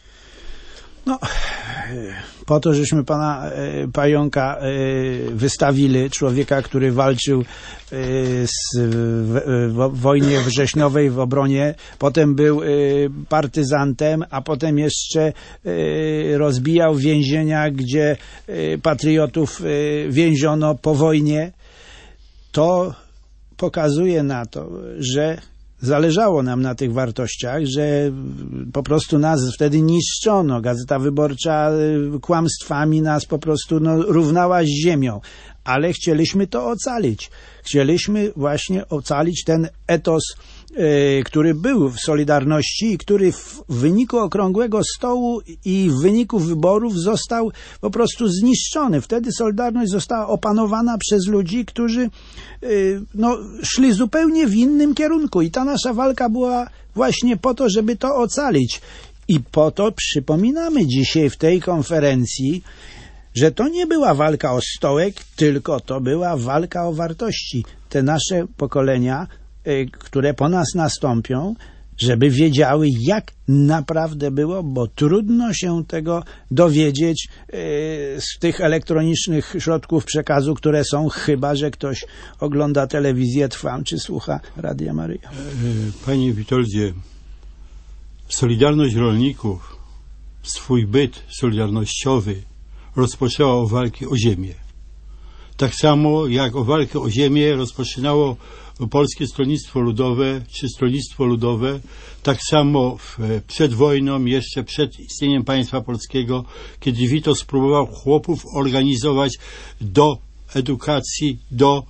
No, po to, żeśmy pana e, Pająka e, wystawili, człowieka, który walczył e, z, w, w wojnie wrześniowej w obronie, potem był e, partyzantem, a potem jeszcze e, rozbijał więzienia, gdzie e, patriotów e, więziono po wojnie. To pokazuje na to, że zależało nam na tych wartościach, że po prostu nas wtedy niszczono. Gazeta Wyborcza kłamstwami nas po prostu no, równała z ziemią. Ale chcieliśmy to ocalić. Chcieliśmy właśnie ocalić ten etos, yy, który był w Solidarności i który w wyniku okrągłego stołu i w wyniku wyborów został po prostu zniszczony. Wtedy Solidarność została opanowana przez ludzi, którzy yy, no, szli zupełnie w innym kierunku. I ta nasza walka była właśnie po to, żeby to ocalić. I po to przypominamy dzisiaj w tej konferencji, że to nie była walka o stołek, tylko to była walka o wartości. Te nasze pokolenia, y, które po nas nastąpią, żeby wiedziały, jak naprawdę było, bo trudno się tego dowiedzieć y, z tych elektronicznych środków przekazu, które są, chyba że ktoś ogląda telewizję Trwam czy słucha Radia Maryja. Panie Witoldzie, Solidarność Rolników, swój byt solidarnościowy rozpoczęła o walki o ziemię. Tak samo jak o walkę o ziemię rozpoczynało Polskie Stronnictwo Ludowe czy Stronnictwo Ludowe, tak samo w, przed wojną, jeszcze przed istnieniem państwa polskiego, kiedy Wito spróbował chłopów organizować do edukacji, do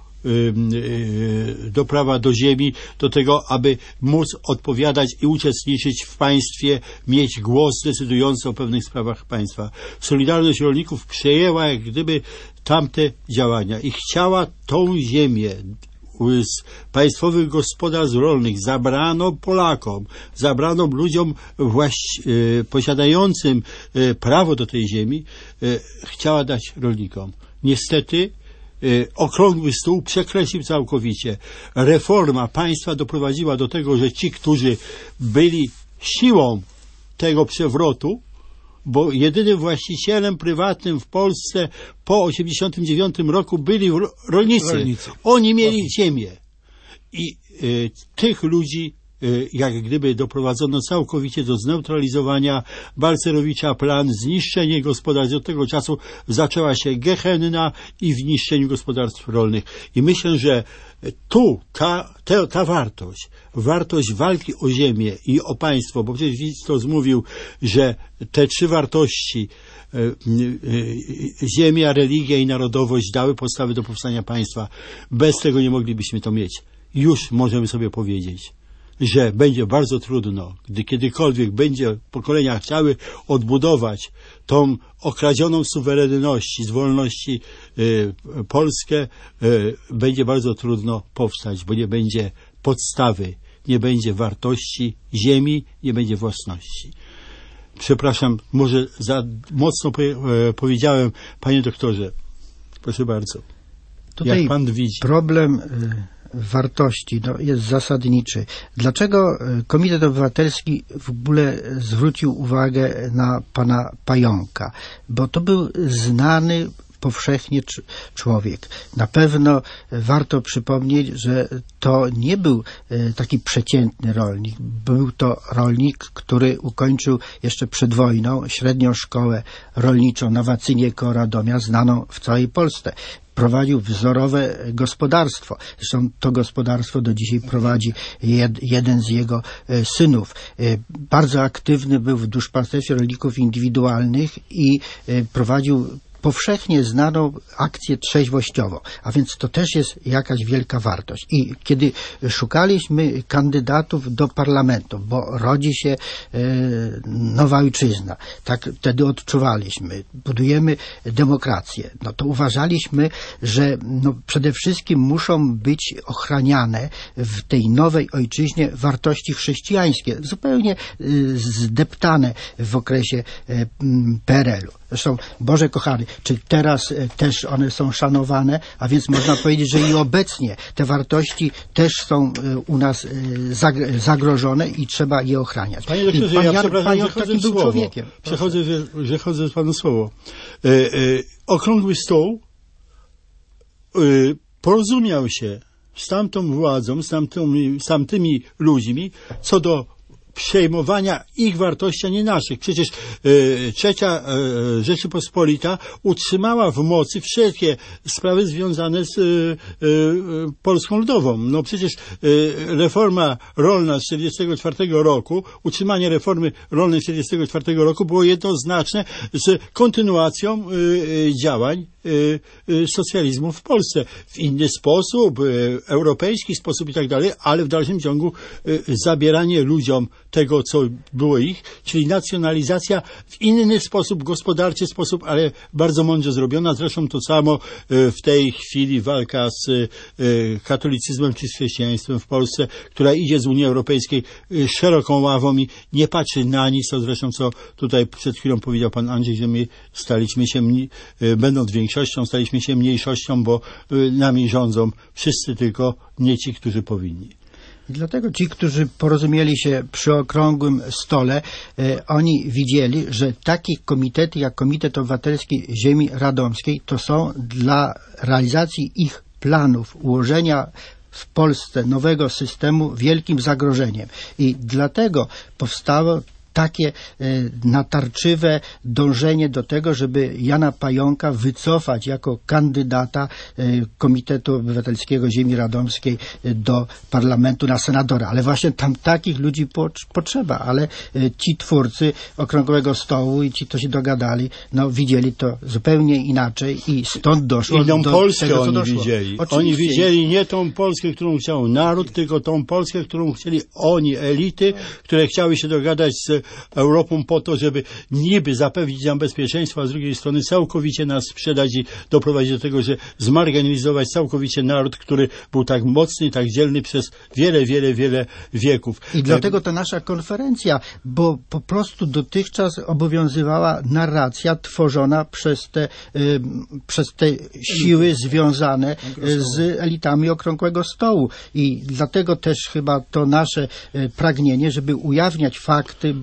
do prawa do ziemi, do tego, aby móc odpowiadać i uczestniczyć w państwie, mieć głos decydujący o pewnych sprawach państwa. Solidarność Rolników przejęła jak gdyby tamte działania i chciała tą ziemię z państwowych gospodarstw rolnych zabrano Polakom, zabrano ludziom właści- posiadającym prawo do tej ziemi, chciała dać rolnikom. Niestety okrągły stół przekreślił całkowicie. Reforma państwa doprowadziła do tego, że ci, którzy byli siłą tego przewrotu, bo jedynym właścicielem prywatnym w Polsce po osiemdziesiątym dziewiątym roku byli rolnicy. rolnicy. Oni mieli ziemię. I y, tych ludzi jak gdyby doprowadzono całkowicie do zneutralizowania Balcerowicza, plan zniszczenie gospodarstw. Od tego czasu zaczęła się gehenna i w niszczeniu gospodarstw rolnych. I myślę, że tu ta, ta, ta wartość, wartość walki o ziemię i o państwo, bo przecież Witold mówił, że te trzy wartości, ziemia, religia i narodowość, dały podstawy do powstania państwa. Bez tego nie moglibyśmy to mieć. Już możemy sobie powiedzieć, że będzie bardzo trudno, gdy kiedykolwiek będzie pokolenia chciały odbudować tą okradzioną suwerenności, z wolności y, Polskę, y, będzie bardzo trudno powstać, bo nie będzie podstawy, nie będzie wartości ziemi, nie będzie własności. Przepraszam, może za mocno po, e, powiedziałem, panie doktorze. Proszę bardzo. Tutaj jak pan widzi. Problem y, wartości no, jest zasadniczy. Dlaczego Komitet Obywatelski w ogóle zwrócił uwagę na pana Pająka? Bo to był znany powszechnie człowiek. Na pewno warto przypomnieć, że to nie był taki przeciętny rolnik. Był to rolnik, który ukończył jeszcze przed wojną średnią szkołę rolniczą na Wacynie koło Radomia, znaną w całej Polsce. Prowadził wzorowe gospodarstwo. Zresztą to gospodarstwo do dzisiaj prowadzi jed, jeden z jego e, synów. E, bardzo aktywny był w duszpasterstwie rolników indywidualnych i e, prowadził powszechnie znaną akcję trzeźwościową, a więc to też jest jakaś wielka wartość. I kiedy szukaliśmy kandydatów do parlamentu, bo rodzi się e, nowa ojczyzna, tak wtedy odczuwaliśmy, budujemy demokrację, no to uważaliśmy, że no, przede wszystkim muszą być ochraniane w tej nowej ojczyźnie wartości chrześcijańskie, zupełnie e, zdeptane w okresie e, P R L u. Zresztą, Boże kochany, czy teraz też one są szanowane, a więc można powiedzieć, że i obecnie te wartości też są u nas zagrożone i trzeba je ochraniać. Panie doktorze, pan ja Jan przepraszam, Pająk że chodzę takim w był słowo. człowiekiem. Przechodzę, że, że chodzę z panu słowo. E, e, okrągły stół e, porozumiał się z tamtą władzą, z, tamtymi, z tamtymi ludźmi, co do przejmowania ich wartości, a nie naszych. Przecież e, trzecia e, Rzeczypospolita utrzymała w mocy wszelkie sprawy związane z e, e, Polską Ludową. No przecież e, reforma rolna z czterdziestego czwartego roku, utrzymanie reformy rolnej z czterdziestego czwartego roku było jednoznaczne z kontynuacją e, działań e, e, socjalizmu w Polsce. W inny sposób, e, europejski sposób i tak dalej, ale w dalszym ciągu e, zabieranie ludziom tego, co było ich, czyli nacjonalizacja w inny sposób, gospodarczy sposób, ale bardzo mądrze zrobiona. Zresztą to samo w tej chwili walka z katolicyzmem czy z chrześcijaństwem w Polsce, która idzie z Unii Europejskiej szeroką ławą i nie patrzy na nic, to zresztą co tutaj przed chwilą powiedział pan Andrzej, że my staliśmy się, będąc większością, staliśmy się mniejszością, bo nami rządzą wszyscy, tylko nie ci, którzy powinni. I dlatego ci, którzy porozumieli się przy okrągłym stole, e, oni widzieli, że takie komitety jak Komitet Obywatelski Ziemi Radomskiej to są dla realizacji ich planów, ułożenia w Polsce nowego systemu wielkim zagrożeniem. I dlatego powstało takie e, natarczywe dążenie do tego, żeby Jana Pająka wycofać jako kandydata e, Komitetu Obywatelskiego Ziemi Radomskiej e, do parlamentu na senatora. Ale właśnie tam takich ludzi po, potrzeba, ale e, ci twórcy Okrągłego Stołu i ci, którzy się dogadali, no widzieli to zupełnie inaczej i stąd doszło Inną do Polskę tego, co oni doszło. widzieli. Oczywiście. Oni widzieli nie tą Polskę, którą chciał naród, tylko tą Polskę, którą chcieli oni, elity, które chciały się dogadać z Europą po to, żeby niby zapewnić nam bezpieczeństwo, a z drugiej strony całkowicie nas sprzedać i doprowadzić do tego, że zmarginalizować całkowicie naród, który był tak mocny, tak dzielny przez wiele, wiele, wiele wieków. I dlatego ta nasza konferencja, bo po prostu dotychczas obowiązywała narracja tworzona przez te, y, przez te siły związane z elitami Okrągłego Stołu. I dlatego też chyba to nasze y, pragnienie, żeby ujawniać fakty, bo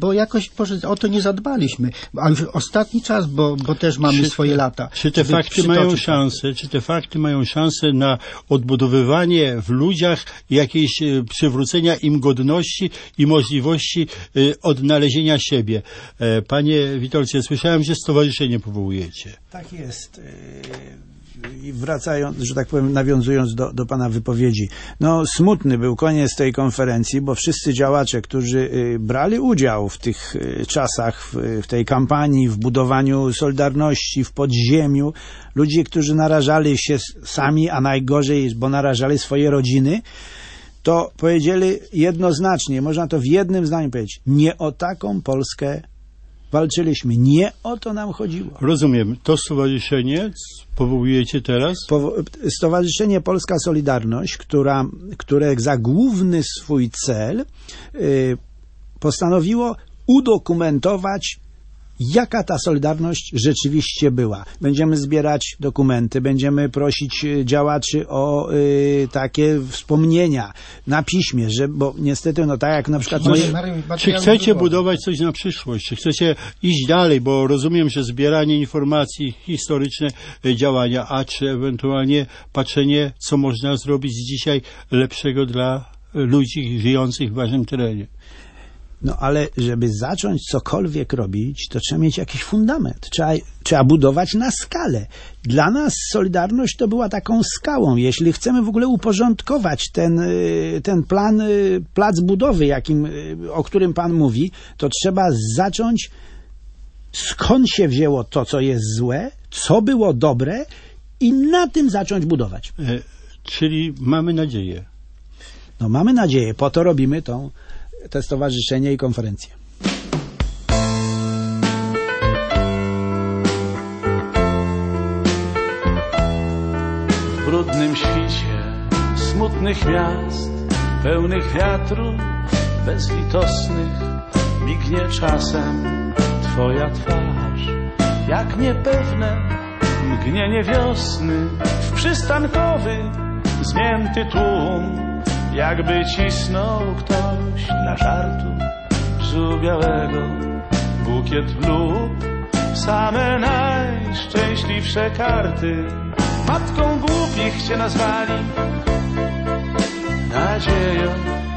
bo jakoś może o to nie zadbaliśmy. A już ostatni czas, bo, bo też mamy Czy- swoje lata. Czy te żeby fakty przytoczyć mają tam. szansę, czy te fakty mają szansę na odbudowywanie w ludziach jakiejś e, przywrócenia im godności i możliwości e, odnalezienia siebie? E, Panie Witoldzie, słyszałem, że stowarzyszenie powołujecie. Tak jest. I wracając, że tak powiem, nawiązując do, do pana wypowiedzi. No, smutny był koniec tej konferencji, bo wszyscy działacze, którzy y, brali udział w tych y, czasach, w, w tej kampanii, w budowaniu Solidarności, w podziemiu, ludzie, którzy narażali się s- sami, a najgorzej, bo narażali swoje rodziny, to powiedzieli jednoznacznie, można to w jednym zdaniu powiedzieć, nie o taką Polskę walczyliśmy, nie o to nam chodziło. Rozumiem, to stowarzyszenie powołujecie teraz? Powo- Stowarzyszenie Polska Solidarność, która, które za główny swój cel y, postanowiło udokumentować, jaka ta Solidarność rzeczywiście była. Będziemy zbierać dokumenty, będziemy prosić y, działaczy o y, takie wspomnienia na piśmie, że, bo niestety, no tak jak na przykład... Moje moje- materiały Czy chcecie źródłowe. budować coś na przyszłość? Czy chcecie iść dalej? Bo rozumiem, że zbieranie informacji, historyczne e, działania, a czy ewentualnie patrzenie, co można zrobić dzisiaj lepszego dla ludzi żyjących w waszym terenie? No ale żeby zacząć cokolwiek robić, to trzeba mieć jakiś fundament. Trzeba, trzeba budować na skalę. Dla nas Solidarność to była taką skałą. Jeśli chcemy w ogóle uporządkować ten, y, ten plan, y, plac budowy, jakim, y, o którym pan mówi, to trzeba zacząć, skąd się wzięło to, co jest złe, co było dobre i na tym zacząć budować. E, czyli mamy nadzieję. No mamy nadzieję, po to robimy tą, te stowarzyszenie i konferencję. W brudnym świcie smutnych miast, pełnych wiatru, bezlitosnych, mignie czasem twoja twarz, jak niepewne mgnienie wiosny w przystankowy, zmięty tłum, jakby cisnął ktoś dla żartu żółbiałego bukiet lub same najszczęśliwsze karty. Matką głupich cię nazwali nadzieją.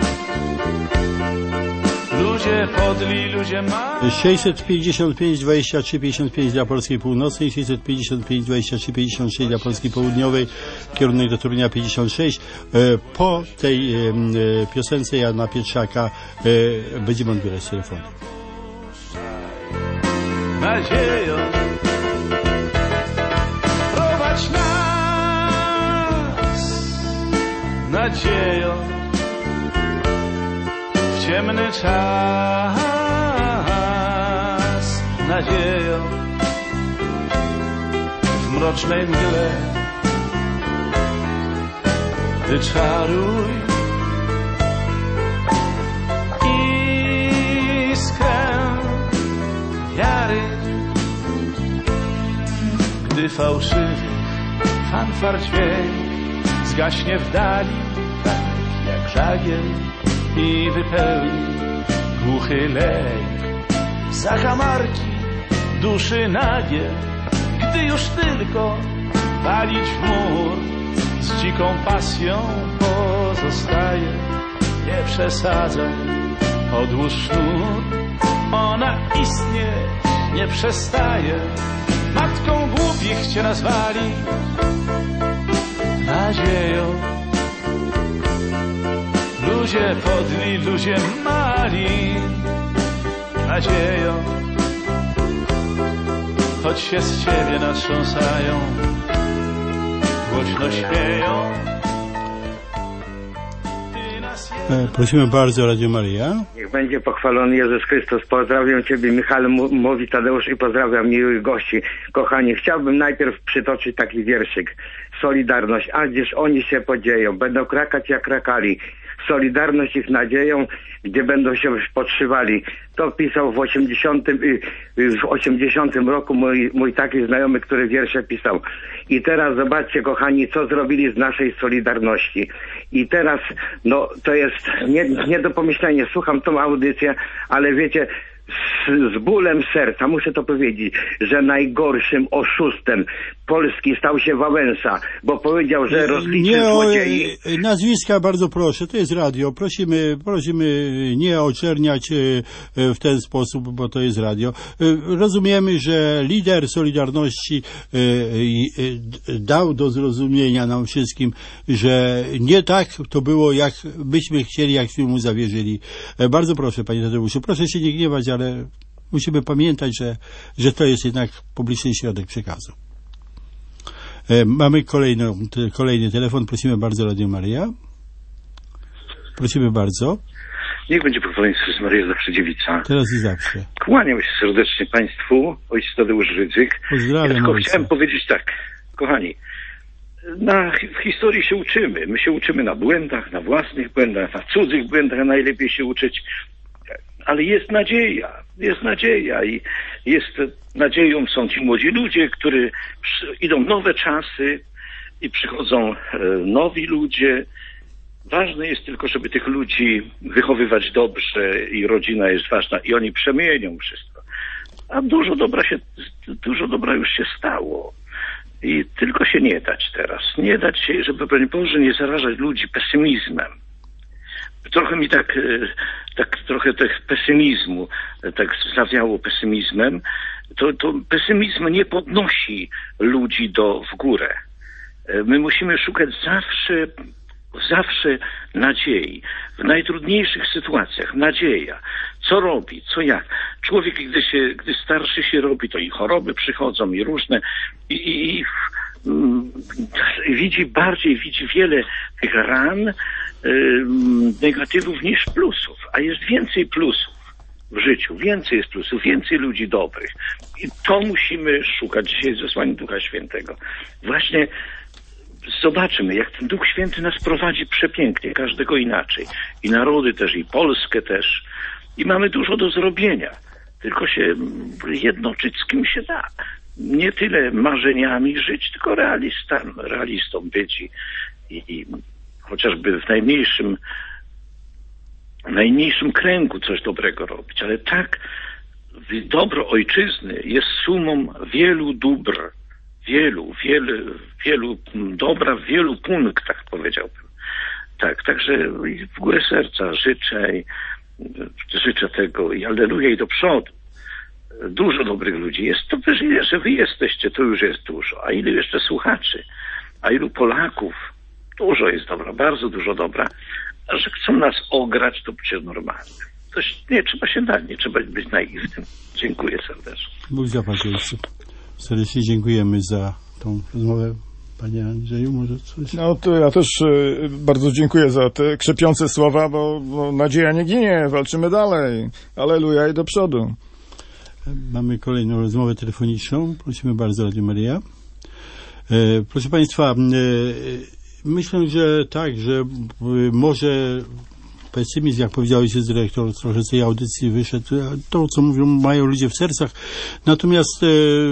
Ludzie podli, ludzie mali. sześćset pięćdziesiąt pięć dwadzieścia trzy pięćdziesiąt pięć dla Polskiej Północnej, sześćset pięćdziesiąt pięć dwadzieścia trzy pięćdziesiąt sześć dla Polskiej Południowej, kierunek do Torunia pięćdziesiąt sześć. E, Po tej e, piosence Jana Pietrzaka e, będziemy odbierać telefony. Nadzieją, prowadź nas nadzieją w ciemny czas, nadzieją w mrocznej mgle, wyczaruj iskrę wiary, gdy fałszywy fanfar dźwięk zgaśnie w dali, tak jak żagiel, i wypełni głuchy lęk. Zakamarki duszy nagie, gdy już tylko walić w mur, z dziką pasją pozostaje. Nie przesadzaj, odłóż sznur, ona istnieć nie przestaje. Matką głupich cię nazwali nadzieją. Ludzie podli, ludzie mali nadzieją, choć się z ciebie natrząsają, głośno śmieją. Ty nas E, Prosimy bardzo, Radio Maryja. Niech będzie pochwalony Jezus Chrystus. Pozdrawiam Ciebie, Michał, mówi Tadeusz, i pozdrawiam miłych gości. Kochani, chciałbym najpierw przytoczyć taki wierszyk. Solidarność, a gdzież oni się podzieją, będą krakać jak krakali. Solidarność ich nadzieją, gdzie będą się podszywali. To pisał w osiemdziesiątym, w osiemdziesiątym roku mój, mój taki znajomy, który wiersze pisał. I teraz zobaczcie, kochani, co zrobili z naszej Solidarności. I teraz, no, to jest nie, nie do pomyślenia. Słucham tą audycję, ale wiecie, z, z bólem serca muszę to powiedzieć, że najgorszym oszustem Polski stał się Wałęsa, bo powiedział, że rozliczy Nie o złodziei. e, nazwiska bardzo proszę, to jest radio. Prosimy, prosimy nie oczerniać e, e, w ten sposób, bo to jest radio. E, rozumiemy, że lider Solidarności e, e, dał do zrozumienia nam wszystkim, że nie tak to było, jak byśmy chcieli, jak mu zawierzyli. E, bardzo proszę, panie Tadeuszu, proszę się nie gniewać, ale musimy pamiętać, że, że to jest jednak publiczny środek przekazu. E, mamy kolejną, te, kolejny telefon. Prosimy bardzo, Radio Maryja. Prosimy bardzo. Niech będzie pochwalony Jezus Maryja, zawsze dziewica. Teraz i zawsze. Kłaniam się serdecznie Państwu, ojciec Tadeusz Rydzyk. Pozdrawiam. Ja tylko ojca. chciałem powiedzieć tak, kochani, na, w historii się uczymy. My się uczymy na błędach, na własnych błędach, na cudzych błędach najlepiej się uczyć. Ale jest nadzieja, jest nadzieja i jest nadzieją są ci młodzi ludzie, którzy idą nowe czasy i przychodzą e, nowi ludzie. Ważne jest tylko, żeby tych ludzi wychowywać dobrze i rodzina jest ważna i oni przemienią wszystko. A dużo dobra się, dużo dobra już się stało. I tylko się nie dać teraz. Nie dać się, żeby, broń Boże, nie zarażać ludzi pesymizmem. Trochę mi tak, tak trochę tych pesymizmu, tak zawiało pesymizmem. To, to pesymizm nie podnosi ludzi do, w górę. My musimy szukać zawsze, zawsze nadziei. W najtrudniejszych sytuacjach nadzieja. Co robi, co jak. Człowiek, gdy się, gdy starszy się robi, to i choroby przychodzą, i różne, i, i, i mm, widzi bardziej, widzi wiele tych ran, negatywów niż plusów, a jest więcej plusów w życiu, więcej jest plusów, więcej ludzi dobrych i to musimy szukać dzisiaj zesłania Ducha Świętego. Właśnie zobaczymy, jak ten Duch Święty nas prowadzi przepięknie, każdego inaczej i narody też, i Polskę też i mamy dużo do zrobienia, tylko się jednoczyć z kim się da, nie tyle marzeniami żyć, tylko realistą, realistą być i, i, i chociażby w najmniejszym, najmniejszym kręgu coś dobrego robić, ale tak dobro ojczyzny jest sumą wielu dóbr, wielu, wielu, wielu dobra w wielu punktach, powiedziałbym. Tak, także w górę serca życzę, życzę tego i alleluja i do przodu. Dużo dobrych ludzi jest. To że wy jesteście, to już jest dużo. A ilu jeszcze słuchaczy, a ilu Polaków, dużo jest dobra, bardzo dużo dobra, a że chcą nas ograć, to przecież normalne. To nie trzeba się dać, nie trzeba być naiwnym. Dziękuję serdecznie. Bóg zapłać ojcu. Serdecznie dziękujemy za tą rozmowę. Panie Andrzeju, może coś? No to ja też y, bardzo dziękuję za te krzepiące słowa, bo, bo nadzieja nie ginie, walczymy dalej. Alleluja i do przodu. Mamy kolejną rozmowę telefoniczną. Prosimy bardzo, Radio Maryja. E, proszę Państwa, e, myślę, że tak, że e, może pesymizm, jak powiedział ojciec dyrektor, trochę z tej audycji wyszedł, to, co mówią, mają ludzie w sercach. Natomiast e,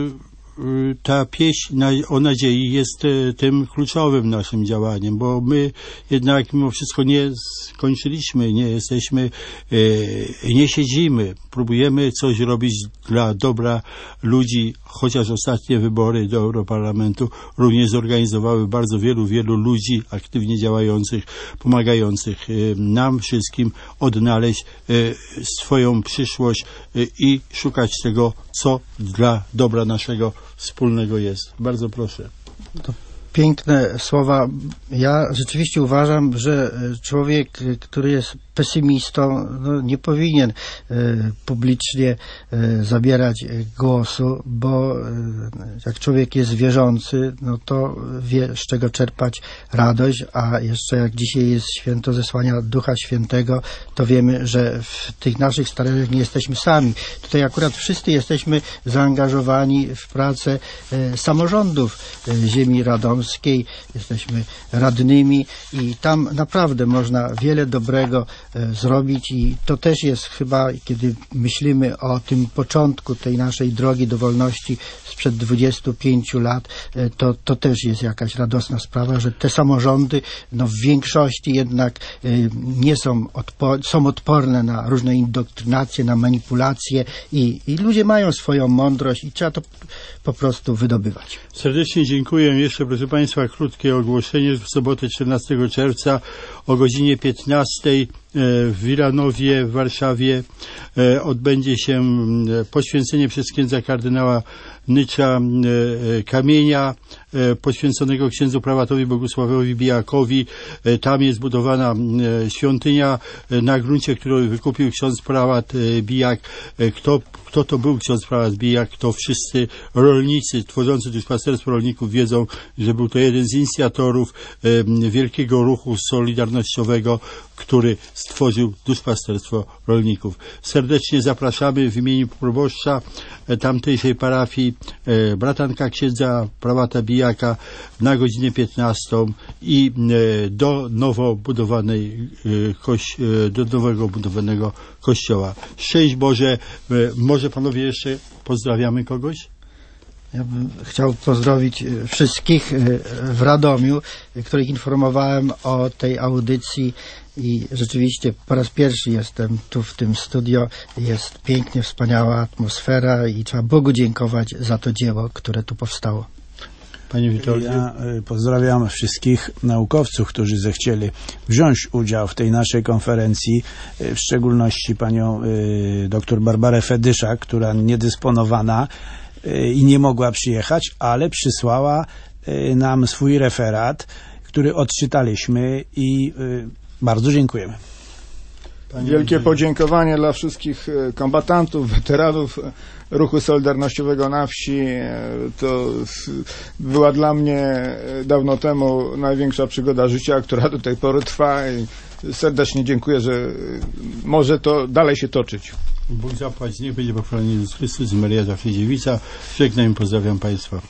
ta pieśń o nadziei jest tym kluczowym naszym działaniem, bo my jednak mimo wszystko nie skończyliśmy, nie jesteśmy, nie siedzimy, próbujemy coś robić dla dobra ludzi, chociaż ostatnie wybory do Europarlamentu również zorganizowały bardzo wielu, wielu ludzi aktywnie działających, pomagających nam wszystkim odnaleźć swoją przyszłość i szukać tego, co dla dobra naszego wspólnego jest. Bardzo proszę. To piękne słowa. Ja rzeczywiście uważam, że człowiek, który jest pesymistą, no, nie powinien e, publicznie e, zabierać głosu, bo e, jak człowiek jest wierzący, no to wie, z czego czerpać radość, a jeszcze jak dzisiaj jest święto zesłania Ducha Świętego, to wiemy, że w tych naszych staraniach nie jesteśmy sami. Tutaj akurat wszyscy jesteśmy zaangażowani w pracę e, samorządów e, ziemi radomskiej, Śląskiej, jesteśmy radnymi i tam naprawdę można wiele dobrego e, zrobić i to też jest chyba, kiedy myślimy o tym początku tej naszej drogi do wolności sprzed dwudziestu pięciu lat, e, to, to też jest jakaś radosna sprawa, że te samorządy no, w większości jednak e, nie są, odpo- są odporne na różne indoktrynacje, na manipulacje i, i ludzie mają swoją mądrość i trzeba to po prostu wydobywać. Serdecznie dziękuję. Jeszcze, proszę Państwa, krótkie ogłoszenie. W sobotę czternastego czerwca o godzinie piętnastej w Wilanowie w Warszawie odbędzie się poświęcenie przez księdza kardynała Nycza kamienia poświęconego księdzu prałatowi Bogusławowi Bijakowi. Tam jest budowana świątynia na gruncie, który wykupił ksiądz prałat Bijak. Kto, kto to był ksiądz prałat Bijak? To wszyscy rolnicy tworzący duszpasterstwo rolników wiedzą, że był to jeden z inicjatorów wielkiego ruchu solidarnościowego, który stworzył duszpasterstwo rolników. Serdecznie zapraszamy w imieniu proboszcza tamtejszej parafii bratanka księdza prałata Bijaka na godzinę piętnastą i do nowo budowanej koś, do nowego budowanego kościoła. Szczęść Boże. Może panowie jeszcze pozdrawiamy kogoś? Ja bym chciał pozdrowić wszystkich w Radomiu, których informowałem o tej audycji i rzeczywiście po raz pierwszy jestem tu w tym studio. Jest pięknie, wspaniała atmosfera i trzeba Bogu dziękować za to dzieło, które tu powstało. Panie Witoldzie. Ja pozdrawiam wszystkich naukowców, którzy zechcieli wziąć udział w tej naszej konferencji, w szczególności panią dr Barbarę Fedyszak, która niedysponowana i nie mogła przyjechać, ale przysłała nam swój referat, który odczytaliśmy i bardzo dziękujemy. Panie Wielkie Andrzej. Podziękowanie dla wszystkich kombatantów, weteranów ruchu solidarnościowego na wsi. To była dla mnie dawno temu największa przygoda życia, która do tej pory trwa i serdecznie dziękuję, że może to dalej się toczyć. Bóg zapłać, niech będzie pochwalony Jezus Chrystus i Maria Zawsze Dziewica. Żegnam i pozdrawiam Państwa.